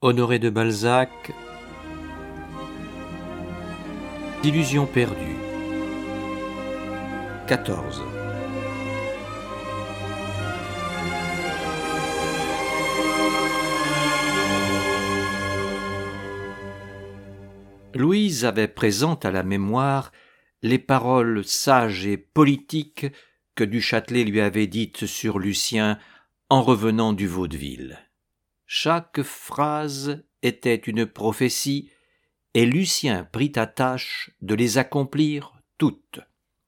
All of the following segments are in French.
Honoré de Balzac, Illusions perdues. 14. Louise avait présentes à la mémoire les paroles sages et politiques que du Châtelet lui avait dites sur Lucien en revenant du vaudeville. Chaque phrase était une prophétie, et Lucien prit à tâche de les accomplir toutes.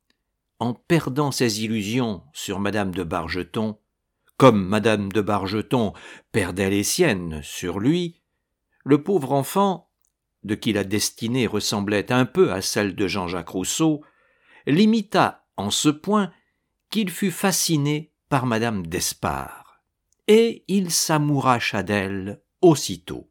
En perdant ses illusions sur Madame de Bargeton, comme Madame de Bargeton perdait les siennes sur lui, le pauvre enfant, de qui la destinée ressemblait un peu à celle de Jean-Jacques Rousseau, l'imita en ce point qu'il fut fasciné par Madame d'Espard. Et il s'amouracha d'elle aussitôt.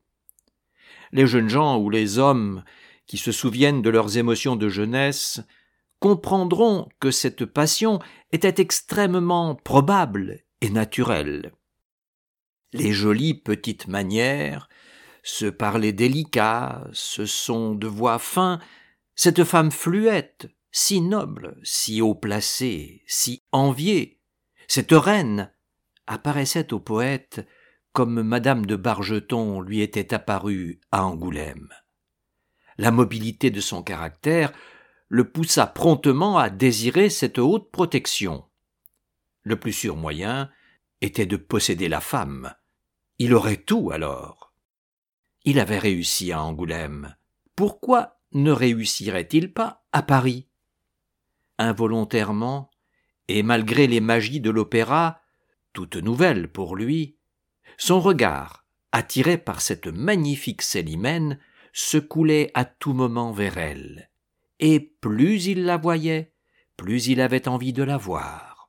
Les jeunes gens ou les hommes qui se souviennent de leurs émotions de jeunesse comprendront que cette passion était extrêmement probable et naturelle. Les jolies petites manières, ce parler délicat, ce son de voix fin, cette femme fluette, si noble, si haut placée, si enviée, cette reine, apparaissait au poète comme Madame de Bargeton lui était apparue à Angoulême. La mobilité de son caractère le poussa promptement à désirer cette haute protection. Le plus sûr moyen était de posséder la femme. Il aurait tout alors. Il avait réussi à Angoulême. Pourquoi ne réussirait-il pas à Paris? Involontairement, et malgré les magies de l'opéra, toute nouvelle pour lui, son regard, attiré par cette magnifique Célimène, se coulait à tout moment vers elle, et plus il la voyait, plus il avait envie de la voir.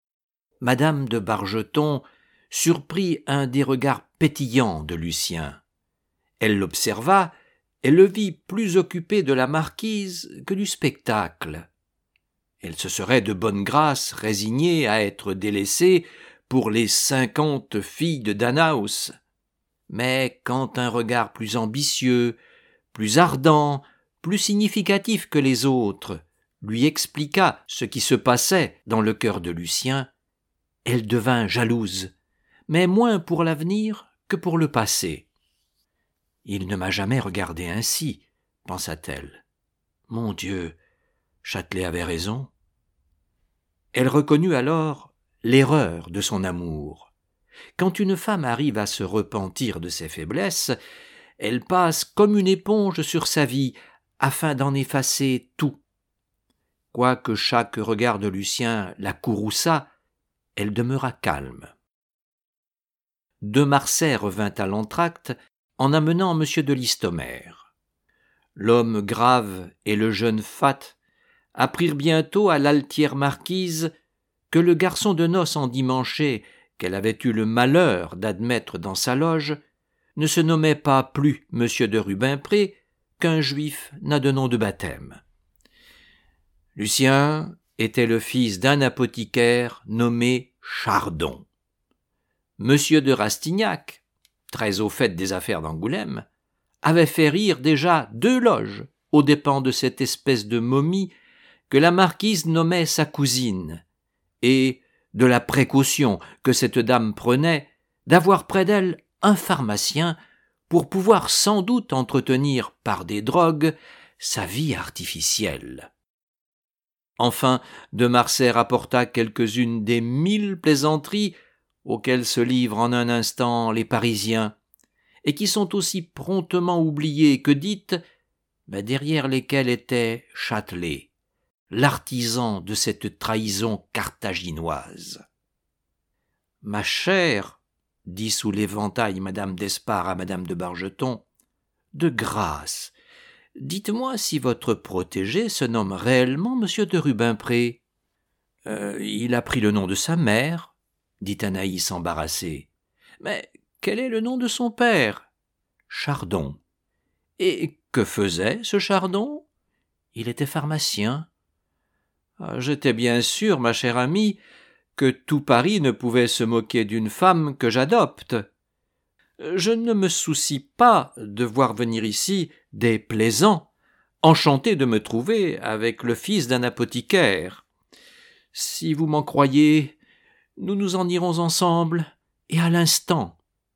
Madame de Bargeton surprit un des regards pétillants de Lucien. Elle l'observa et le vit plus occupé de la marquise que du spectacle. Elle se serait de bonne grâce résignée à être délaissée pour les 50 filles de Danaus. Mais quand un regard plus ambitieux, plus ardent, plus significatif que les autres, lui expliqua ce qui se passait dans le cœur de Lucien, elle devint jalouse, mais moins pour l'avenir que pour le passé. « Il ne m'a jamais regardé ainsi, » pensa-t-elle. « Mon Dieu, Châtelet avait raison. » Elle reconnut alors l'erreur de son amour. Quand une femme arrive à se repentir de ses faiblesses, elle passe comme une éponge sur sa vie afin d'en effacer tout. Quoique chaque regard de Lucien la courrouçât, elle demeura calme. De Marsay revint à l'entracte en amenant M. de Listomère. L'homme grave et le jeune fat apprirent bientôt à l'altière marquise que le garçon de noces endimanché qu'elle avait eu le malheur d'admettre dans sa loge ne se nommait pas plus M. de Rubempré qu'un juif n'a de nom de baptême. Lucien était le fils d'un apothicaire nommé Chardon. M. de Rastignac, très au fait des affaires d'Angoulême, avait fait rire déjà 2 loges aux dépens de cette espèce de momie que la marquise nommait sa cousine, et de la précaution que cette dame prenait d'avoir près d'elle un pharmacien pour pouvoir sans doute entretenir par des drogues sa vie artificielle. Enfin, de Marsay rapporta quelques-unes des 1000 plaisanteries auxquelles se livrent en un instant les Parisiens, et qui sont aussi promptement oubliées que dites, mais derrière lesquelles était Châtelet, l'artisan de cette trahison carthaginoise. « Ma chère, dit sous l'éventail Madame d'Espard à Madame de Bargeton, de grâce, dites-moi si votre protégé se nomme réellement Monsieur de Rubempré. »« Il a pris le nom de sa mère, » dit Anaïs embarrassée. « Mais quel est le nom de son père ?»« Chardon. »« Et que faisait ce Chardon ?»« Il était pharmacien. » J'étais bien sûr, ma chère amie, que tout Paris ne pouvait se moquer d'une femme que j'adopte. je ne me soucie pas de voir venir ici des plaisants, enchantés de me trouver avec le fils d'un apothicaire. Si vous m'en croyez, nous nous en irons ensemble, et à l'instant. »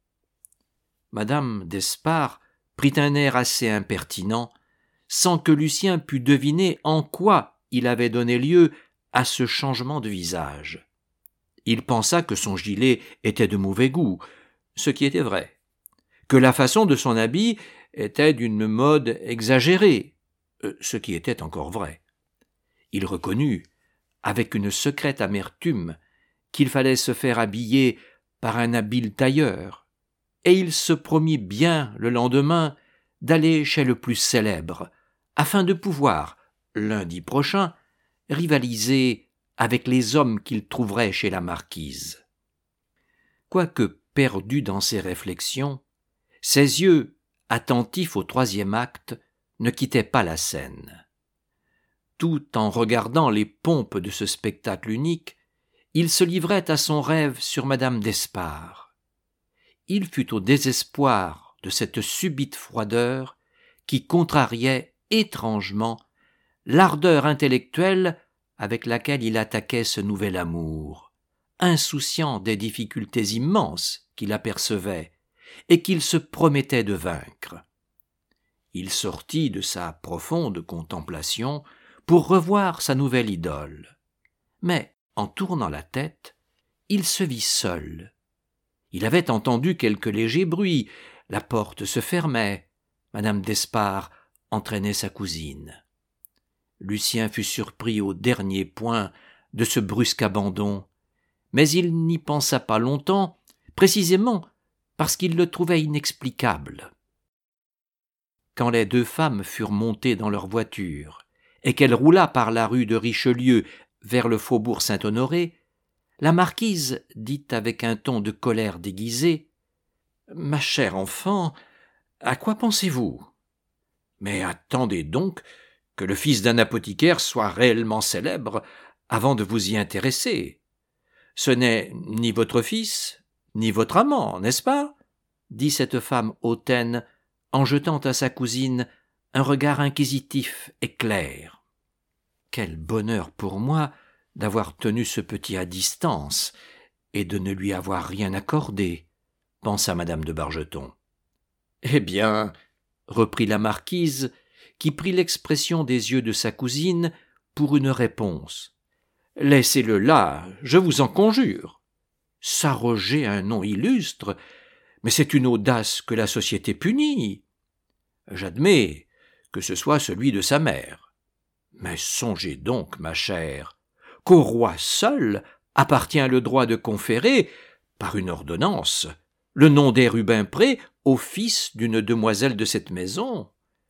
Madame d'Espard prit un air assez impertinent, sans que Lucien pût deviner en quoi il avait donné lieu à ce changement de visage. Il pensa que son gilet était de mauvais goût, ce qui était vrai, que la façon de son habit était d'une mode exagérée, ce qui était encore vrai. Il reconnut, avec une secrète amertume, qu'il fallait se faire habiller par un habile tailleur, et il se promit bien le lendemain d'aller chez le plus célèbre, afin de pouvoir, lundi prochain, rivaliser avec les hommes qu'il trouverait chez la marquise. Quoique perdu dans ses réflexions, ses yeux, attentifs au troisième acte, ne quittaient pas la scène. Tout en regardant les pompes de ce spectacle unique, il se livrait à son rêve sur madame d'Espard. Il fut au désespoir de cette subite froideur qui contrariait étrangement l'ardeur intellectuelle avec laquelle il attaquait ce nouvel amour, insouciant des difficultés immenses qu'il apercevait et qu'il se promettait de vaincre. Il sortit de sa profonde contemplation pour revoir sa nouvelle idole. Mais, en tournant la tête, il se vit seul. Il avait entendu quelques légers bruits, la porte se fermait, madame d'Espard entraînait sa cousine. Lucien fut surpris au dernier point de ce brusque abandon, mais il n'y pensa pas longtemps, précisément parce qu'il le trouvait inexplicable. Quand les deux femmes furent montées dans leur voiture et qu'elle roula par la rue de Richelieu vers le faubourg Saint-Honoré, la marquise dit avec un ton de colère déguisée : « Ma chère enfant, à quoi pensez-vous ? Mais attendez donc que le fils d'un apothicaire soit réellement célèbre avant de vous y intéresser. Ce n'est ni votre fils, ni votre amant, n'est-ce pas ? » dit cette femme hautaine en jetant à sa cousine un regard inquisitif et clair. « Quel bonheur pour moi d'avoir tenu ce petit à distance et de ne lui avoir rien accordé, » pensa madame de Bargeton. « Eh bien, » reprit la marquise, qui prit l'expression des yeux de sa cousine pour une réponse, « laissez-le là, je vous en conjure. S'arroger un nom illustre, mais c'est une audace que la société punit. J'admets que ce soit celui de sa mère. Mais songez donc, ma chère, qu'au roi seul appartient le droit de conférer, par une ordonnance, le nom des Rubempré au fils d'une demoiselle de cette maison.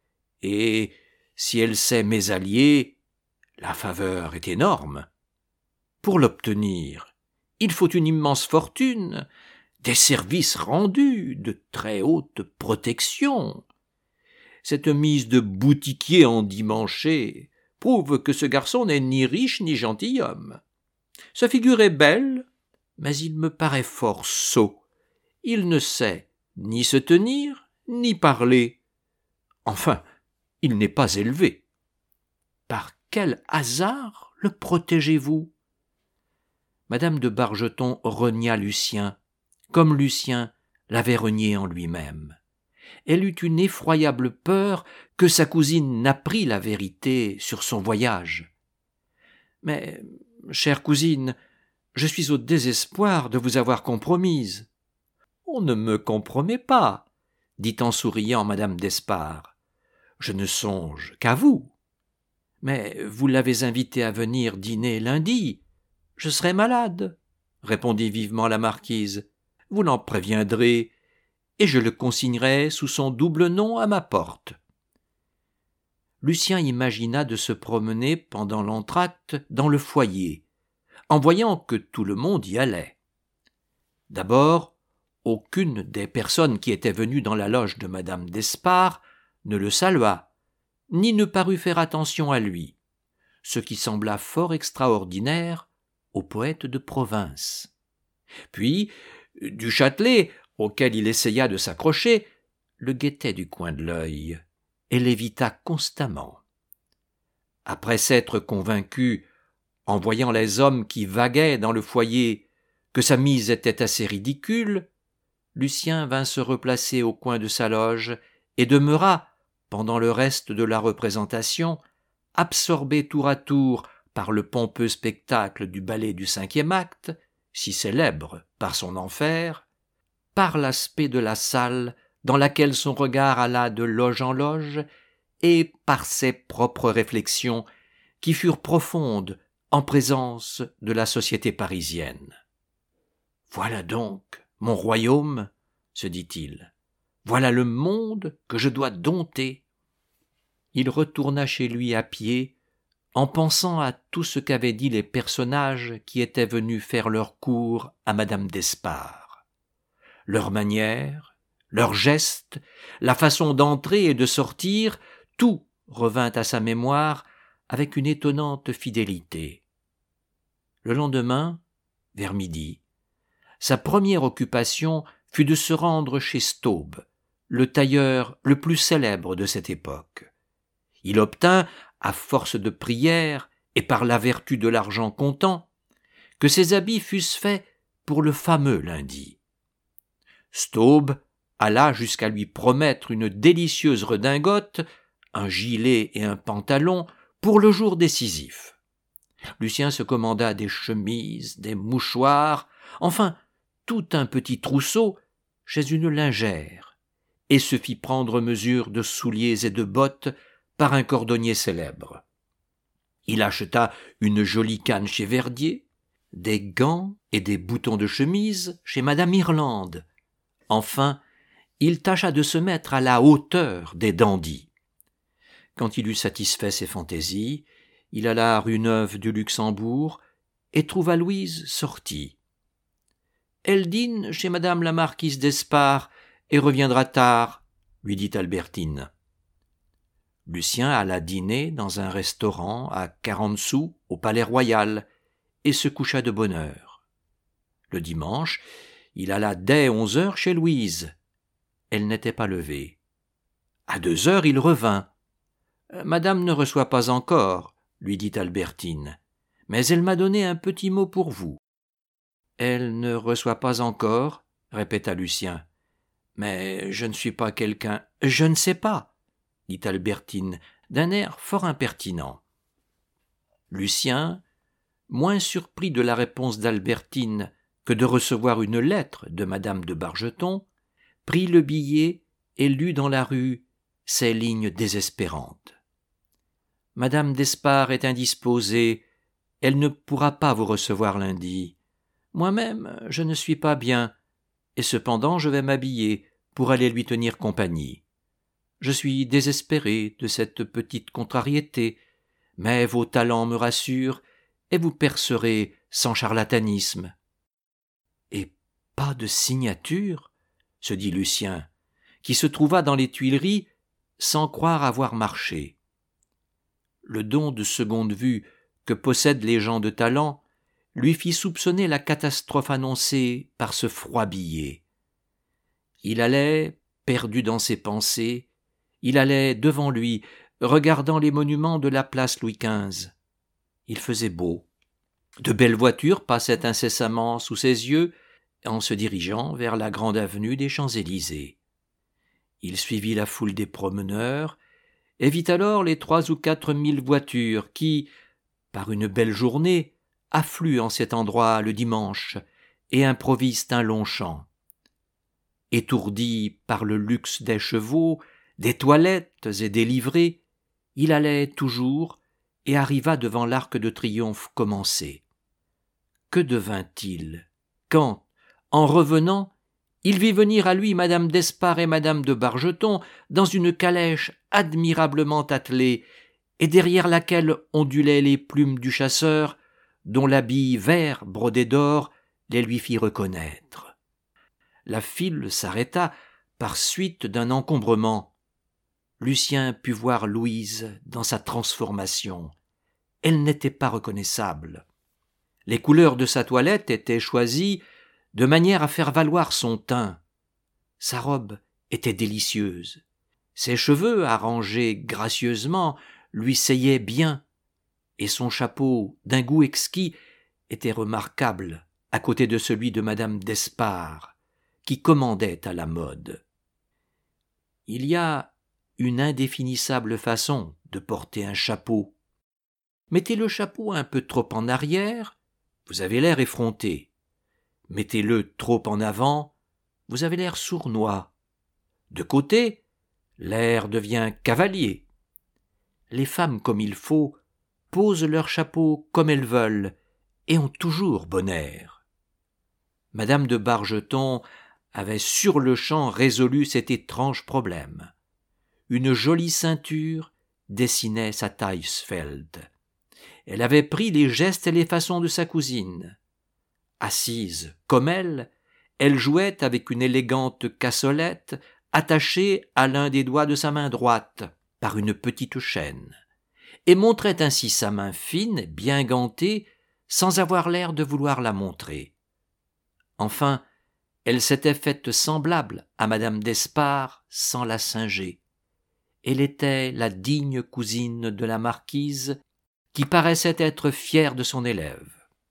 Et si elle s'est mésalliée, la faveur est énorme. Pour l'obtenir, il faut une immense fortune, des services rendus, de très haute protection. Cette mise de boutiquier endimanché prouve que ce garçon n'est ni riche ni gentilhomme. Sa figure est belle, mais il me paraît fort sot. Il ne sait ni se tenir, ni parler. Enfin, il n'est pas élevé. Par quel hasard le protégez-vous ? Madame de Bargeton renia Lucien, comme Lucien l'avait renié en lui-même. Elle eut une effroyable peur que sa cousine n'apprît la vérité sur son voyage. « Mais, chère cousine, je suis au désespoir de vous avoir compromise. »« On ne me compromet pas, » dit en souriant madame d'Espard. « Je ne songe qu'à vous. Mais vous l'avez invité à venir dîner lundi. Je serai malade, » répondit vivement la marquise. « Vous l'en préviendrez, et je le consignerai sous son double nom à ma porte. » Lucien imagina de se promener pendant l'entr'acte dans le foyer, en voyant que tout le monde y allait. D'abord, aucune des personnes qui étaient venues dans la loge de madame d'Espard ne le salua, ni ne parut faire attention à lui, ce qui sembla fort extraordinaire au poète de province. Puis, du Châtelet auquel il essaya de s'accrocher, le guettait du coin de l'œil et l'évita constamment. Après s'être convaincu, en voyant les hommes qui vaguaient dans le foyer, que sa mise était assez ridicule, Lucien vint se replacer au coin de sa loge et demeura, pendant le reste de la représentation, absorbé tour à tour par le pompeux spectacle du ballet du 5e acte, si célèbre par son enfer, par l'aspect de la salle dans laquelle son regard alla de loge en loge, et par ses propres réflexions qui furent profondes en présence de la société parisienne. « Voilà donc mon royaume, se dit-il, voilà le monde que je dois dompter. » Il retourna chez lui à pied, en pensant à tout ce qu'avaient dit les personnages qui étaient venus faire leur cour à madame d'Espard. Leurs manières, leurs gestes, la façon d'entrer et de sortir, tout revint à sa mémoire avec une étonnante fidélité. Le lendemain, vers midi, sa première occupation fut de se rendre chez Staub, le tailleur le plus célèbre de cette époque. Il obtint, à force de prières et par la vertu de l'argent comptant, que ses habits fussent faits pour le fameux lundi. Staub alla jusqu'à lui promettre une délicieuse redingote, un gilet et un pantalon pour le jour décisif. Lucien se commanda des chemises, des mouchoirs, enfin tout un petit trousseau chez une lingère, et se fit prendre mesure de souliers et de bottes par un cordonnier célèbre. Il acheta une jolie canne chez Verdier, des gants et des boutons de chemise chez madame Irlande. Enfin, il tâcha de se mettre à la hauteur des dandys. Quand il eut satisfait ses fantaisies, il alla rue Neuve du Luxembourg et trouva Louise sortie. « Elle dîne chez madame la marquise d'Espard et reviendra tard, » lui dit Albertine. Lucien alla dîner dans un restaurant à 40 sous au Palais Royal et se coucha de bonne heure. Le dimanche, il alla dès 11 heures chez Louise. Elle n'était pas levée. À 2 heures, il revint. « Madame ne reçoit pas encore, » lui dit Albertine, « mais elle m'a donné un petit mot pour vous. »« Elle ne reçoit pas encore, » répéta Lucien. « Mais je ne suis pas quelqu'un... »« Je ne sais pas, » dit Albertine, d'un air fort impertinent. Lucien, moins surpris de la réponse d'Albertine que de recevoir une lettre de madame de Bargeton, prit le billet et lut dans la rue ces lignes désespérantes. « Madame d'Espard est indisposée, elle ne pourra pas vous recevoir lundi. Moi-même, je ne suis pas bien, et cependant je vais m'habiller pour aller lui tenir compagnie. Je suis désespéré de cette petite contrariété, mais vos talents me rassurent, et vous percerez sans charlatanisme. » « Et pas de signature ?» se dit Lucien, qui se trouva dans les Tuileries sans croire avoir marché. Le don de seconde vue que possèdent les gens de talent lui fit soupçonner la catastrophe annoncée par ce froid billet. Il allait, perdu dans ses pensées, il allait devant lui, regardant les monuments de la place Louis XV. Il faisait beau. De belles voitures passaient incessamment sous ses yeux en se dirigeant vers la grande avenue des Champs-Élysées. Il suivit la foule des promeneurs et vit alors les 3 ou 4 000 voitures qui, par une belle journée, affluent en cet endroit le dimanche et improvisent un long chant. Étourdi par le luxe des chevaux, des toilettes et des livrées, il allait toujours et arriva devant l'Arc de Triomphe commencé. Que devint-il quand, en revenant, il vit venir à lui madame d'Espard et madame de Bargeton dans une calèche admirablement attelée et derrière laquelle ondulaient les plumes du chasseur, dont l'habit vert brodé d'or les lui fit reconnaître. La file s'arrêta par suite d'un encombrement. Lucien put voir Louise dans sa transformation. Elle n'était pas reconnaissable. Les couleurs de sa toilette étaient choisies de manière à faire valoir son teint. Sa robe était délicieuse. Ses cheveux, arrangés gracieusement, lui seyaient bien, et son chapeau, d'un goût exquis, était remarquable à côté de celui de madame d'Espard, qui commandait à la mode. Il y a une indéfinissable façon de porter un chapeau. Mettez le chapeau un peu trop en arrière, vous avez l'air effronté. Mettez-le trop en avant, vous avez l'air sournois. De côté, l'air devient cavalier. Les femmes comme il faut posent leur chapeau comme elles veulent et ont toujours bon air. Madame de Bargeton avait sur-le-champ résolu cet étrange problème. Une jolie ceinture dessinait sa Taillefer. Elle avait pris les gestes et les façons de sa cousine. Assise comme elle jouait avec une élégante cassolette attachée à l'un des doigts de sa main droite par une petite chaîne, et montrait ainsi sa main fine, bien gantée, sans avoir l'air de vouloir la montrer. Enfin, elle s'était faite semblable à madame d'Espard sans la singer. Elle était la digne cousine de la marquise, qui paraissait être fière de son élève.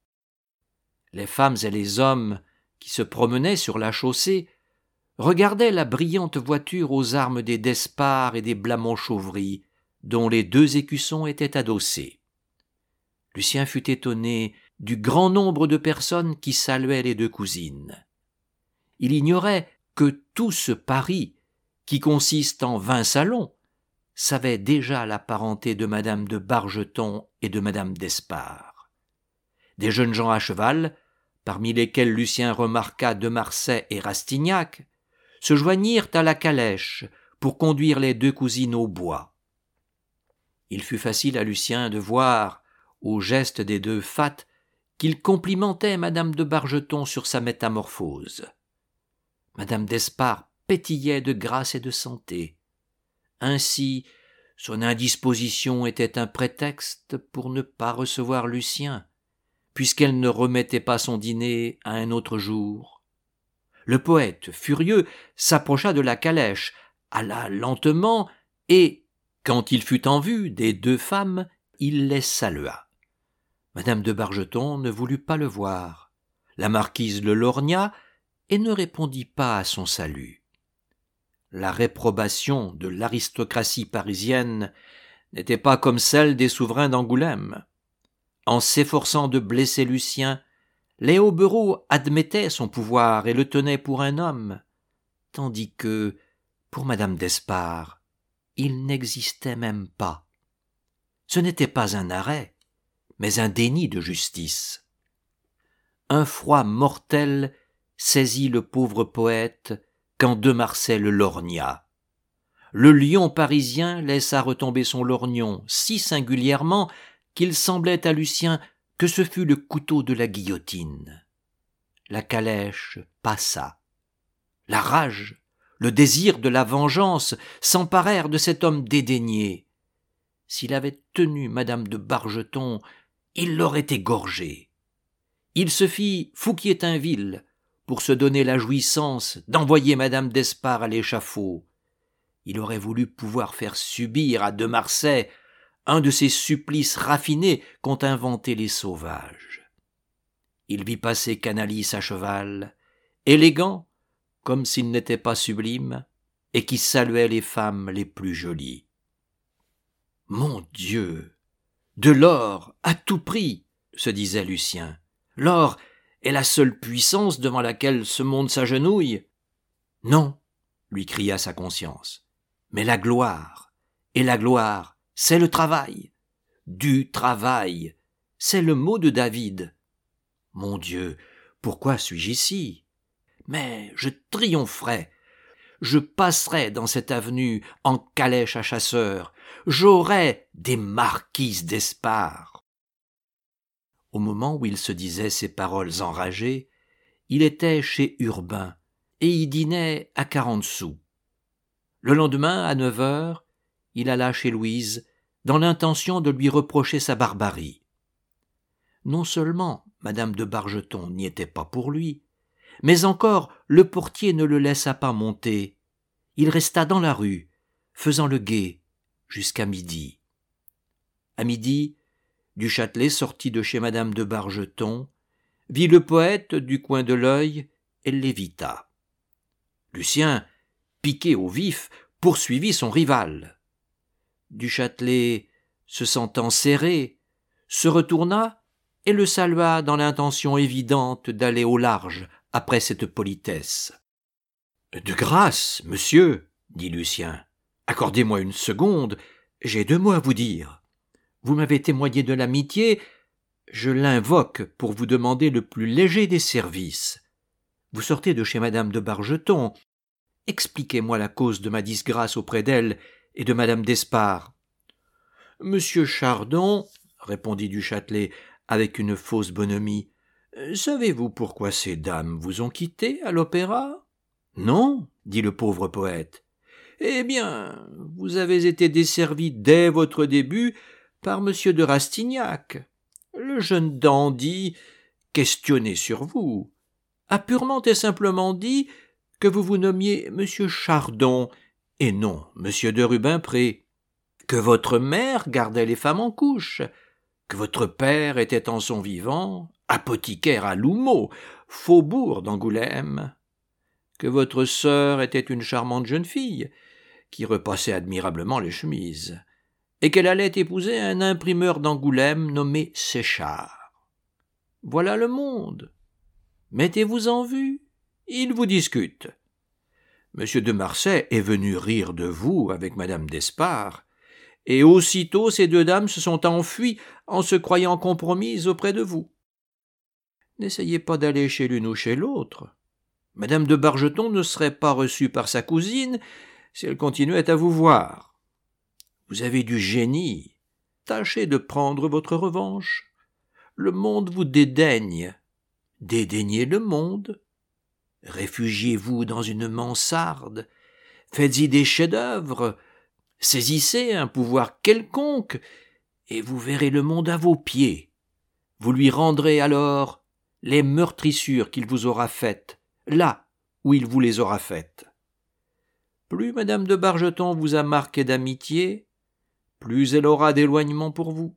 Les femmes et les hommes qui se promenaient sur la chaussée regardaient la brillante voiture aux armes des d'Espard et des Blamont-Chauvry, dont les 2 écussons étaient adossés. Lucien fut étonné du grand nombre de personnes qui saluaient les 2 cousines. Il ignorait que tout ce Paris, qui consiste en 20 salons, savait déjà la parenté de madame de Bargeton et de madame d'Espard. Des jeunes gens à cheval, parmi lesquels Lucien remarqua de Marsay et Rastignac, se joignirent à la calèche pour conduire les 2 cousines au bois. Il fut facile à Lucien de voir, au geste des 2 fats, qu'il complimentait madame de Bargeton sur sa métamorphose. Madame d'Espard pétillait de grâce et de santé. Ainsi, son indisposition était un prétexte pour ne pas recevoir Lucien, puisqu'elle ne remettait pas son dîner à un autre jour. Le poète, furieux, s'approcha de la calèche, alla lentement, et, quand il fut en vue des 2 femmes, il les salua. Madame de Bargeton ne voulut pas le voir. La marquise le lorgna et ne répondit pas à son salut. La réprobation de l'aristocratie parisienne n'était pas comme celle des souverains d'Angoulême. En s'efforçant de blesser Lucien, les Hobereaux admettaient son pouvoir et le tenaient pour un homme, tandis que, pour madame d'Espard, il n'existait même pas. Ce n'était pas un arrêt, mais un déni de justice. Un froid mortel saisit le pauvre poète quand de Marsay le lorgna. Le lion parisien laissa retomber son lorgnon si singulièrement qu'il semblait à Lucien que ce fût le couteau de la guillotine. La calèche passa. La rage, le désir de la vengeance s'emparèrent de cet homme dédaigné. S'il avait tenu madame de Bargeton, il l'aurait égorgée. Il se fit Fouquier-Tinville pour se donner la jouissance d'envoyer madame d'Espard à l'échafaud. Il aurait voulu pouvoir faire subir à de Marsay un de ces supplices raffinés qu'ont inventés les sauvages. Il vit passer Canalis à cheval, élégant, comme s'il n'était pas sublime, et qui saluait les femmes les plus jolies. « Mon Dieu, de l'or à tout prix !» se disait Lucien. « L'or est la seule puissance devant laquelle ce monde s'agenouille. »« Non, » lui cria sa conscience, « mais la gloire, et la gloire, c'est le travail. Du travail, c'est le mot de David. Mon Dieu, pourquoi suis-je ici? Mais je triompherai. Je passerai dans cette avenue en calèche à chasseurs. J'aurai des marquises d'Espard. » Au moment où il se disait ces paroles enragées, il était chez Urbain et y dînait à 40 sous. Le lendemain, à 9 heures, il alla chez Louise dans l'intention de lui reprocher sa barbarie. Non seulement madame de Bargeton n'y était pas pour lui, mais encore le portier ne le laissa pas monter. Il resta dans la rue, faisant le guet, jusqu'à midi. À midi, du Châtelet sortit de chez madame de Bargeton, vit le poète du coin de l'œil et l'évita. Lucien, piqué au vif, poursuivit son rival. Du Châtelet, se sentant serré, se retourna et le salua dans l'intention évidente d'aller au large après cette politesse. « De grâce, monsieur, dit Lucien, accordez-moi une seconde, j'ai 2 mots à vous dire. Vous m'avez témoigné de l'amitié, je l'invoque pour vous demander le plus léger des services. Vous sortez de chez madame de Bargeton. Expliquez-moi la cause de ma disgrâce auprès d'elle et de madame d'Espard. »« Monsieur Chardon, répondit du Châtelet avec une fausse bonhomie, savez-vous pourquoi ces dames vous ont quitté à l'opéra ? » ?»« Non, dit le pauvre poète. »« Eh bien, vous avez été desservi dès votre début par monsieur de Rastignac. Le jeune dandy, questionné sur vous, a purement et simplement dit que vous vous nommiez monsieur Chardon et non monsieur de Rubempré, que votre mère gardait les femmes en couche, que votre père était en son vivant apothicaire à L'Houmeau, faubourg d'Angoulême, que votre sœur était une charmante jeune fille qui repassait admirablement les chemises, et qu'elle allait épouser un imprimeur d'Angoulême nommé Séchard. Voilà le monde. Mettez-vous en vue, il vous discute. Monsieur de Marsay est venu rire de vous avec madame d'Espard, et aussitôt ces 2 dames se sont enfuies en se croyant compromises auprès de vous. N'essayez pas d'aller chez l'une ou chez l'autre. Madame de Bargeton ne serait pas reçue par sa cousine si elle continuait à vous voir. Vous avez du génie. Tâchez de prendre votre revanche. Le monde vous dédaigne. Dédaignez le monde. Réfugiez-vous dans une mansarde. Faites-y des chefs-d'œuvre. Saisissez un pouvoir quelconque, et vous verrez le monde à vos pieds. Vous lui rendrez alors les meurtrissures qu'il vous aura faites, là où il vous les aura faites. Plus madame de Bargeton vous a marqué d'amitié, plus elle aura d'éloignement pour vous.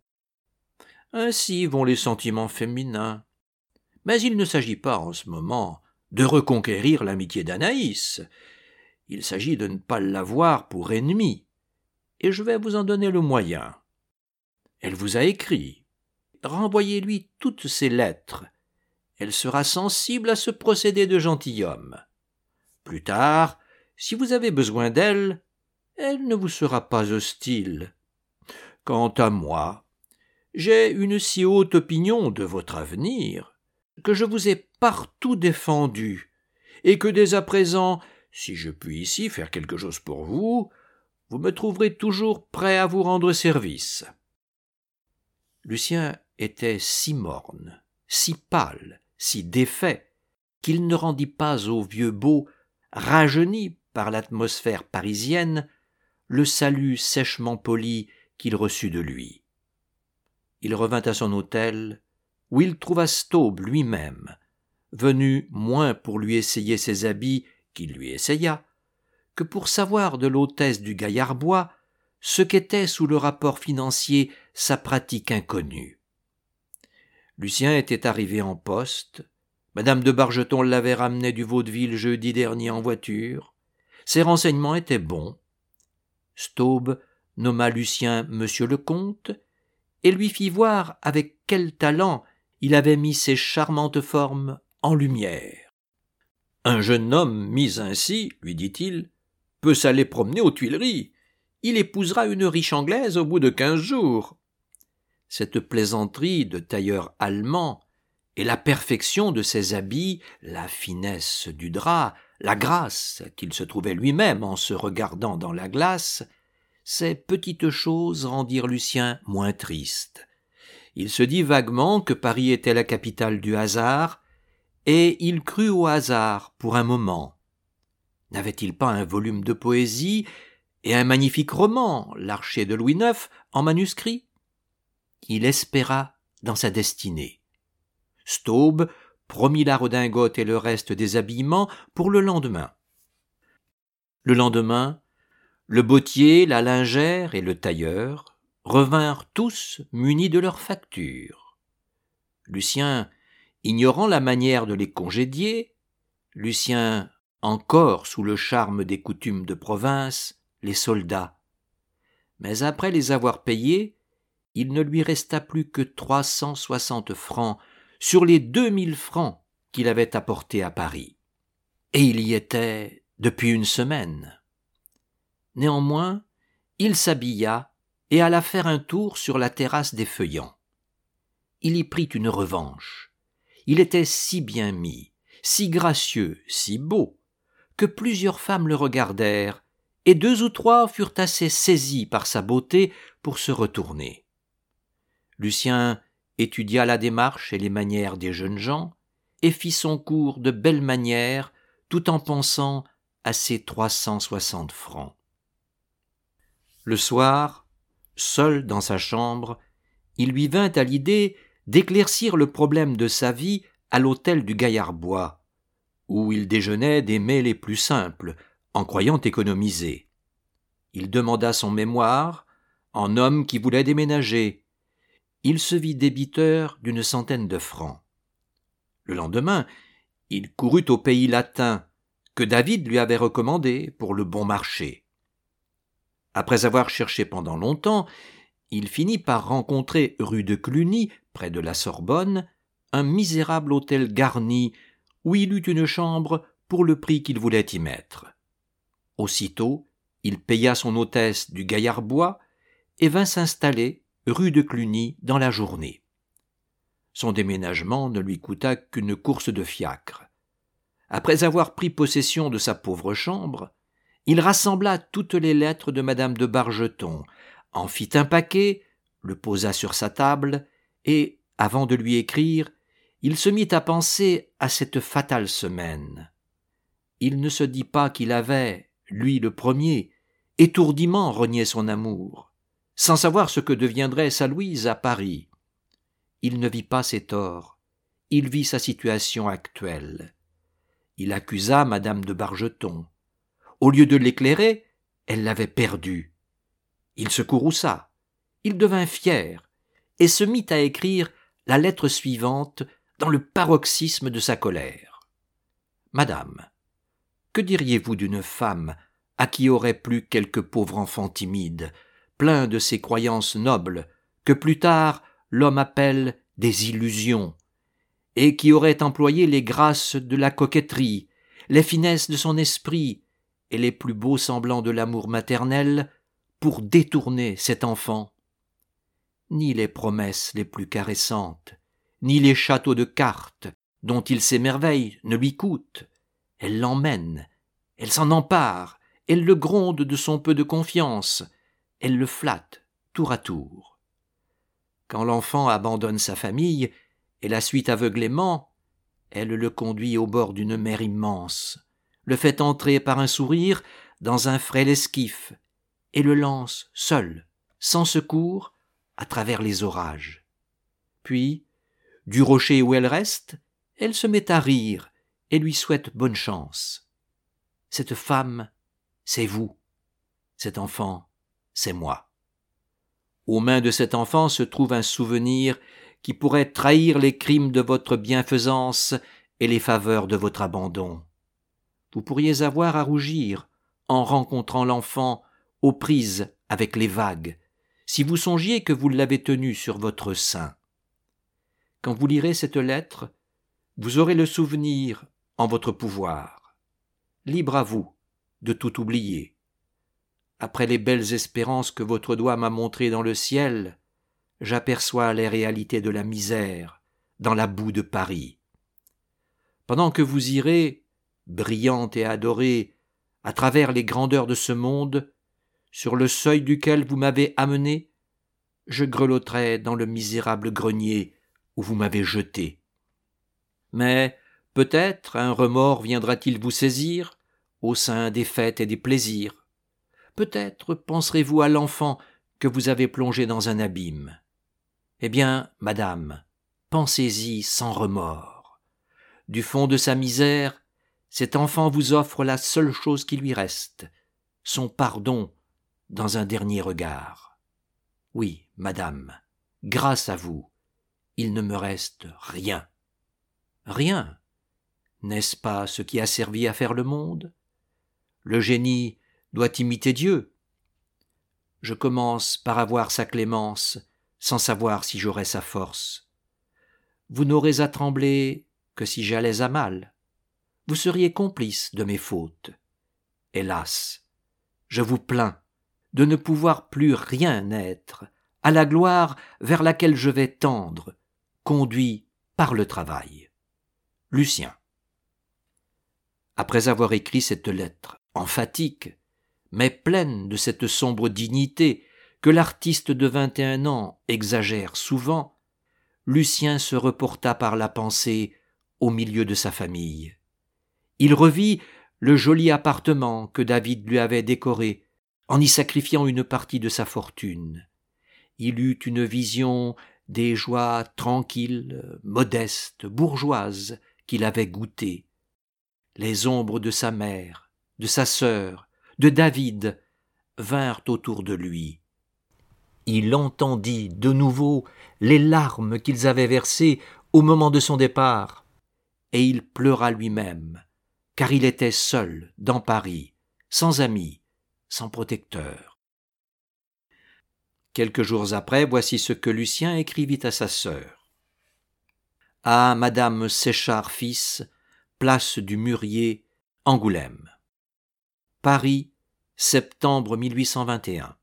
Ainsi vont les sentiments féminins. Mais il ne s'agit pas en ce moment de reconquérir l'amitié d'Anaïs. Il s'agit de ne pas l'avoir pour ennemie, et je vais vous en donner le moyen. Elle vous a écrit. Renvoyez-lui toutes ses lettres. Elle sera sensible à ce procédé de gentilhomme. Plus tard, si vous avez besoin d'elle, elle ne vous sera pas hostile. Quant à moi, j'ai une si haute opinion de votre avenir que je vous ai partout défendu, et que dès à présent, si je puis ici faire quelque chose pour vous, vous me trouverez toujours prêt à vous rendre service. » Lucien était si morne, si pâle, si défait, qu'il ne rendit pas au vieux beau, rajeuni par l'atmosphère parisienne, le salut sèchement poli qu'il reçut de lui. Il revint à son hôtel, où il trouva Staub lui-même, venu moins pour lui essayer ses habits qu'il lui essaya, que pour savoir de l'hôtesse du Gaillard-Bois ce qu'était sous le rapport financier sa pratique inconnue. Lucien était arrivé en poste, madame de Bargeton l'avait ramené du vaudeville jeudi dernier en voiture, ses renseignements étaient bons. Staub nomma Lucien monsieur le comte et lui fit voir avec quel talent il avait mis ses charmantes formes en lumière. « Un jeune homme mis ainsi, lui dit-il, peut s'aller promener aux Tuileries. Il épousera une riche Anglaise au bout de 15 jours. » Cette plaisanterie de tailleur allemand et la perfection de ses habits, la finesse du drap, la grâce qu'il se trouvait lui-même en se regardant dans la glace, ces petites choses rendirent Lucien moins triste. Il se dit vaguement que Paris était la capitale du hasard, et il crut au hasard pour un moment. N'avait-il pas un volume de poésie et un magnifique roman, l'Archer de Louis IX, en manuscrit? Il espéra dans sa destinée. Staub promit la redingote et le reste des habillements pour le lendemain. Le lendemain, le bottier, la lingère et le tailleur revinrent tous munis de leurs factures. Lucien, ignorant la manière de les congédier, Lucien, encore sous le charme des coutumes de province, les solda. Mais après les avoir payés, il ne lui resta plus que 360 francs sur les 2000 francs qu'il avait apportés à Paris. Et il y était depuis une semaine. Néanmoins, il s'habilla et alla faire un tour sur la terrasse des Feuillants. Il y prit une revanche. Il était si bien mis, si gracieux, si beau, que plusieurs femmes le regardèrent, et 2 ou 3 furent assez saisies par sa beauté pour se retourner. Lucien étudia la démarche et les manières des jeunes gens, et fit son cours de belles manières, tout en pensant à ses 360 francs. Le soir, seul dans sa chambre, il lui vint à l'idée d'éclaircir le problème de sa vie à l'hôtel du Gaillard-Bois, où il déjeunait des mets les plus simples, en croyant économiser. Il demanda son mémoire, en homme qui voulait déménager. Il se vit débiteur d'une centaine de francs. Le lendemain, il courut au pays latin, que David lui avait recommandé pour le bon marché. Après avoir cherché pendant longtemps, il finit par rencontrer rue de Cluny, près de la Sorbonne, un misérable hôtel garni où il eut une chambre pour le prix qu'il voulait y mettre. Aussitôt, il paya son hôtesse du Gaillard-Bois et vint s'installer rue de Cluny dans la journée. Son déménagement ne lui coûta qu'une course de fiacre. Après avoir pris possession de sa pauvre chambre, il rassembla toutes les lettres de madame de Bargeton, en fit un paquet, le posa sur sa table, et, avant de lui écrire, il se mit à penser à cette fatale semaine. Il ne se dit pas qu'il avait, lui le premier, étourdiment renié son amour, sans savoir ce que deviendrait sa Louise à Paris. Il ne vit pas ses torts, il vit sa situation actuelle. Il accusa madame de Bargeton. Au lieu de l'éclairer, elle l'avait perdu. Il se courrouça, il devint fier, et se mit à écrire la lettre suivante dans le paroxysme de sa colère. « Madame, que diriez-vous d'une femme à qui aurait plu quelque pauvre enfant timide, plein de ces croyances nobles que plus tard l'homme appelle des illusions, et qui aurait employé les grâces de la coquetterie, les finesses de son esprit et les plus beaux semblants de l'amour maternel pour détourner cet enfant? Ni les promesses les plus caressantes, ni les châteaux de cartes dont il s'émerveille ne lui coûtent. Elle l'emmène, elle s'en empare, elle le gronde de son peu de confiance, elle le flatte tour à tour. Quand l'enfant abandonne sa famille et la suit aveuglément, elle le conduit au bord d'une mer immense, le fait entrer par un sourire dans un frêle esquif, et le lance seul, sans secours, à travers les orages. Puis, du rocher où elle reste, elle se met à rire et lui souhaite bonne chance. Cette femme, c'est vous. Cet enfant, c'est moi. Aux mains de cet enfant se trouve un souvenir qui pourrait trahir les crimes de votre bienfaisance et les faveurs de votre abandon. Vous pourriez avoir à rougir en rencontrant l'enfant aux prises avec les vagues, si vous songiez que vous l'avez tenu sur votre sein. Quand vous lirez cette lettre, vous aurez le souvenir en votre pouvoir. Libre à vous de tout oublier. Après les belles espérances que votre doigt m'a montrées dans le ciel, j'aperçois les réalités de la misère dans la boue de Paris. Pendant que vous irez, brillante et adorée, à travers les grandeurs de ce monde, sur le seuil duquel vous m'avez amené, je grelotterai dans le misérable grenier où vous m'avez jeté. Mais peut-être un remords viendra-t-il vous saisir au sein des fêtes et des plaisirs. Peut-être penserez-vous à l'enfant que vous avez plongé dans un abîme. Eh bien, madame, pensez-y sans remords. du fond de sa misère, cet enfant vous offre la seule chose qui lui reste, son pardon dans un dernier regard. Oui, madame, grâce à vous, il ne me reste rien. Rien. N'est-ce pas ce qui a servi à faire le monde? Le génie doit imiter Dieu. Je commence par avoir sa clémence, sans savoir si j'aurai sa force. Vous n'aurez à trembler que si j'allais à mal. Vous seriez complice de mes fautes. Hélas, je vous plains de ne pouvoir plus rien être à la gloire vers laquelle je vais tendre, conduit par le travail. Lucien. Après avoir écrit cette lettre emphatique, mais pleine de cette sombre dignité que l'artiste de 21 ans exagère souvent, Lucien se reporta par la pensée au milieu de sa famille. Il revit le joli appartement que David lui avait décoré en y sacrifiant une partie de sa fortune. Il eut une vision des joies tranquilles, modestes, bourgeoises qu'il avait goûtées. Les ombres de sa mère, de sa sœur, de David vinrent autour de lui. Il entendit de nouveau les larmes qu'ils avaient versées au moment de son départ, et il pleura lui-même, car il était seul dans Paris, sans amis, sans protecteur. Quelques jours après, voici ce que Lucien écrivit à sa sœur. À Madame Séchard fils, place du Mûrier, Angoulême. Paris, septembre 1821.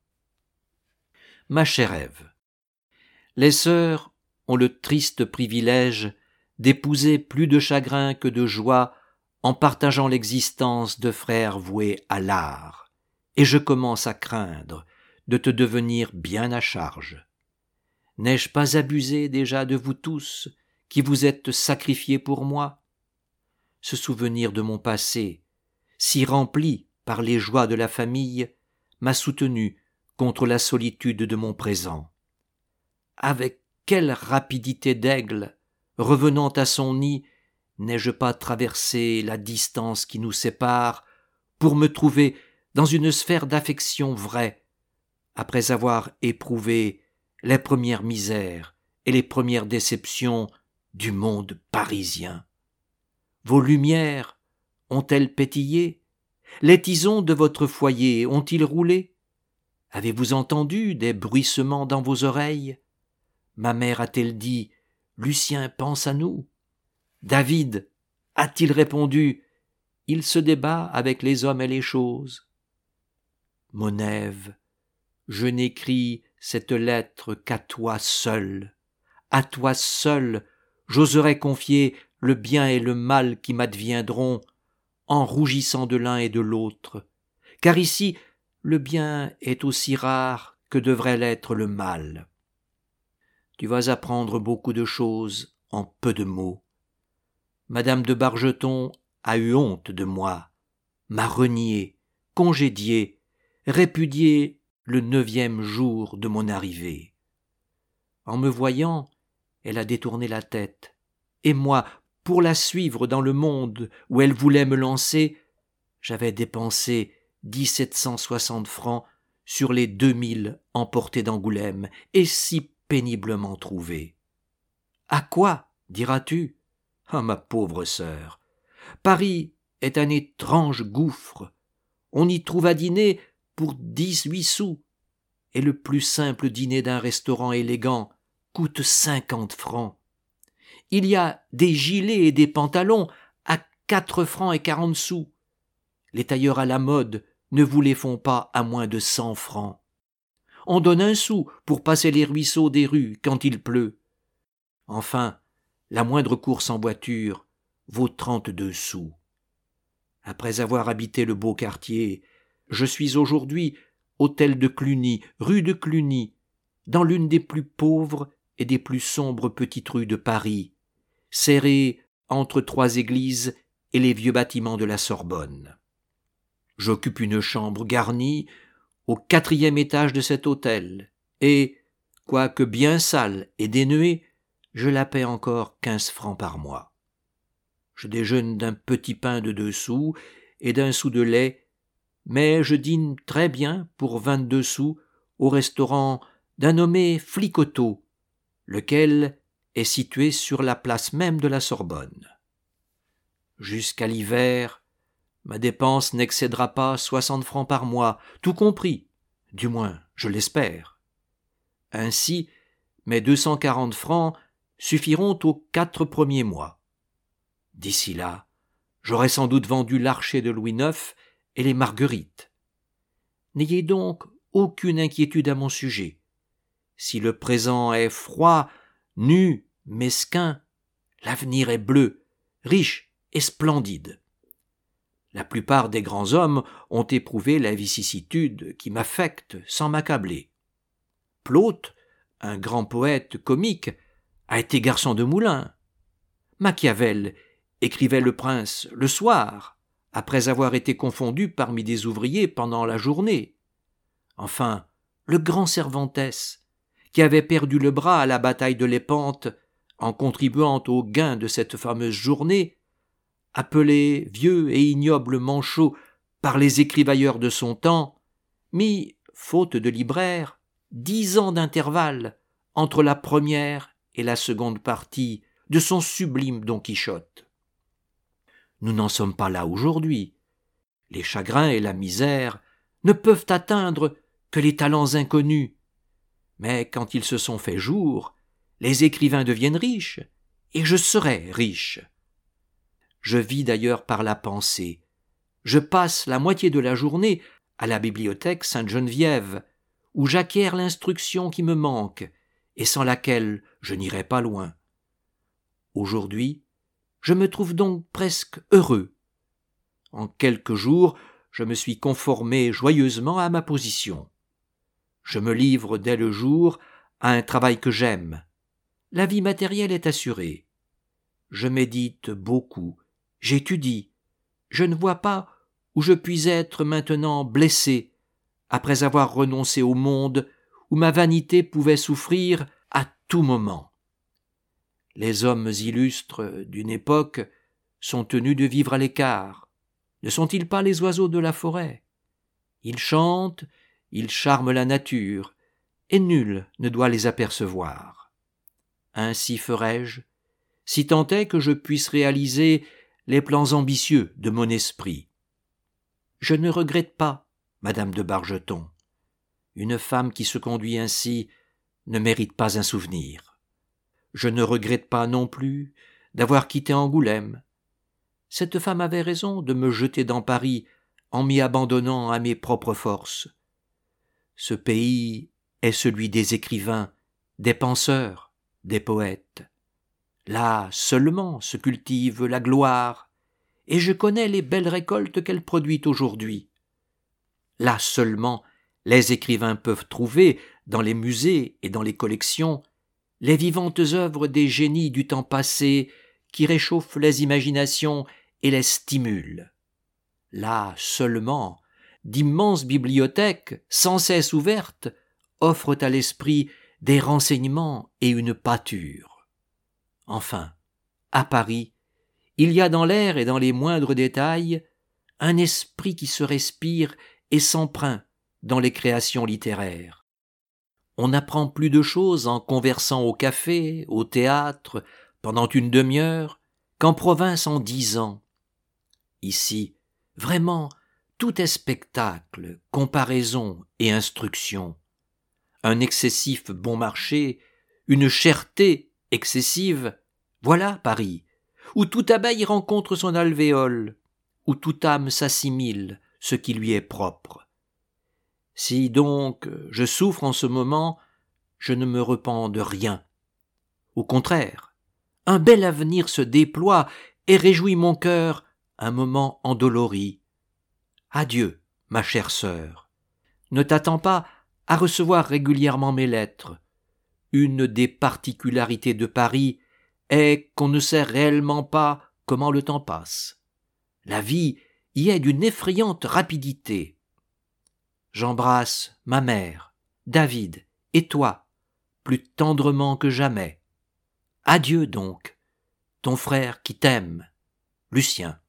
Ma chère Ève, les sœurs ont le triste privilège d'épouser plus de chagrin que de joie en partageant l'existence de frères voués à l'art, et je commence à craindre de te devenir bien à charge. N'ai-je pas abusé déjà de vous tous qui vous êtes sacrifiés pour moi? Ce souvenir de mon passé, si rempli par les joies de la famille, m'a soutenu contre la solitude de mon présent. Avec quelle rapidité d'aigle, revenant à son nid, n'ai-je pas traversé la distance qui nous sépare pour me trouver dans une sphère d'affection vraie, après avoir éprouvé les premières misères et les premières déceptions du monde parisien. Vos lumières ont-elles pétillé? Les tisons de votre foyer ont-ils roulé? Avez-vous entendu des bruissements dans vos oreilles? Ma mère a-t-elle dit « Lucien pense à nous » David a-t-il répondu « Il se débat avec les hommes et les choses » Mon Ève, je n'écris cette lettre qu'à toi seule. À toi seule, j'oserais confier le bien et le mal qui m'adviendront, en rougissant de l'un et de l'autre, car ici le bien est aussi rare que devrait l'être le mal. Tu vas apprendre beaucoup de choses en peu de mots. Madame de Bargeton a eu honte de moi, m'a renié, congédié, répudié le 9e jour de mon arrivée. En me voyant, elle a détourné la tête, et moi, pour la suivre dans le monde où elle voulait me lancer, j'avais dépensé 1760 francs sur les 2000 emportés d'Angoulême, et si péniblement trouvés. À quoi, diras-tu? Ah, ma pauvre sœur, Paris est un étrange gouffre. On y trouve à dîner pour 18 sous, et le plus simple dîner d'un restaurant élégant coûte 50 francs. Il y a des gilets et des pantalons à 4 francs et 40 sous. Les tailleurs à la mode ne vous les font pas à moins de 100 francs. On donne 1 sou pour passer les ruisseaux des rues quand il pleut. Enfin, la moindre course en voiture vaut 32 sous. Après avoir habité le beau quartier, je suis aujourd'hui hôtel de Cluny, rue de Cluny, dans l'une des plus pauvres et des plus sombres petites rues de Paris, serrée entre 3 églises et les vieux bâtiments de la Sorbonne. J'occupe une chambre garnie au 4e étage de cet hôtel, et, quoique bien sale et dénuée, je la paie encore 15 francs par mois. Je déjeune d'un petit pain de 2 sous et d'un sou de lait, mais je dîne très bien pour 22 sous au restaurant d'un nommé Flicoteaux, lequel est situé sur la place même de la Sorbonne. Jusqu'à l'hiver, ma dépense n'excédera pas 60 francs par mois, tout compris, du moins je l'espère. Ainsi, mes 240 francs suffiront aux 4 premiers mois. D'ici là, j'aurai sans doute vendu l'Archer de Louis IX et les Marguerites. N'ayez donc aucune inquiétude à mon sujet. Si le présent est froid, nu, mesquin, l'avenir est bleu, riche et splendide. La plupart des grands hommes ont éprouvé la vicissitude qui m'affecte sans m'accabler. Plaute, un grand poète comique, a été garçon de moulin. Machiavel écrivait Le Prince le soir, après avoir été confondu parmi des ouvriers pendant la journée. Enfin, le grand Cervantes, qui avait perdu le bras à la bataille de Lépante en contribuant au gain de cette fameuse journée, appelé vieux et ignoble manchot par les écrivailleurs de son temps, mit, faute de libraire, 10 ans d'intervalle entre la première et la seconde partie de son sublime Don Quichotte. Nous n'en sommes pas là aujourd'hui. Les chagrins et la misère ne peuvent atteindre que les talents inconnus. Mais quand ils se sont fait jour, les écrivains deviennent riches, et je serai riche. Je vis d'ailleurs par la pensée. Je passe la moitié de la journée à la bibliothèque Sainte-Geneviève, où j'acquiers l'instruction qui me manque, et sans laquelle je n'irai pas loin. Aujourd'hui, je me trouve donc presque heureux. En quelques jours, je me suis conformé joyeusement à ma position. Je me livre dès le jour à un travail que j'aime. La vie matérielle est assurée. Je médite beaucoup, j'étudie. Je ne vois pas où je puis être maintenant blessé, après avoir renoncé au monde où ma vanité pouvait souffrir à tout moment. Les hommes illustres d'une époque sont tenus de vivre à l'écart. Ne sont-ils pas les oiseaux de la forêt? Ils chantent, ils charment la nature, et nul ne doit les apercevoir. Ainsi ferai-je, si tant est que je puisse réaliser les plans ambitieux de mon esprit. Je ne regrette pas, Madame de Bargeton. Une femme qui se conduit ainsi ne mérite pas un souvenir. Je ne regrette pas non plus d'avoir quitté Angoulême. Cette femme avait raison de me jeter dans Paris en m'y abandonnant à mes propres forces. Ce pays est celui des écrivains, des penseurs, des poètes. Là seulement se cultive la gloire, et je connais les belles récoltes qu'elle produit aujourd'hui. Là seulement les écrivains peuvent trouver, dans les musées et dans les collections, les vivantes œuvres des génies du temps passé qui réchauffent les imaginations et les stimulent. Là seulement, d'immenses bibliothèques, sans cesse ouvertes, offrent à l'esprit des renseignements et une pâture. Enfin, à Paris, il y a dans l'air et dans les moindres détails un esprit qui se respire et s'empreint dans les créations littéraires. On apprend plus de choses en conversant au café, au théâtre, pendant une demi-heure, qu'en province en 10 ans. Ici, vraiment, tout est spectacle, comparaison et instruction. Un excessif bon marché, une cherté excessive, voilà Paris, où toute abeille rencontre son alvéole, où toute âme s'assimile ce qui lui est propre. Si donc je souffre en ce moment, je ne me repens de rien. Au contraire, un bel avenir se déploie et réjouit mon cœur un moment endolori. Adieu, ma chère sœur. Ne t'attends pas à recevoir régulièrement mes lettres. Une des particularités de Paris est qu'on ne sait réellement pas comment le temps passe. La vie y est d'une effrayante rapidité. J'embrasse ma mère, David et toi, plus tendrement que jamais. Adieu donc, ton frère qui t'aime. Lucien.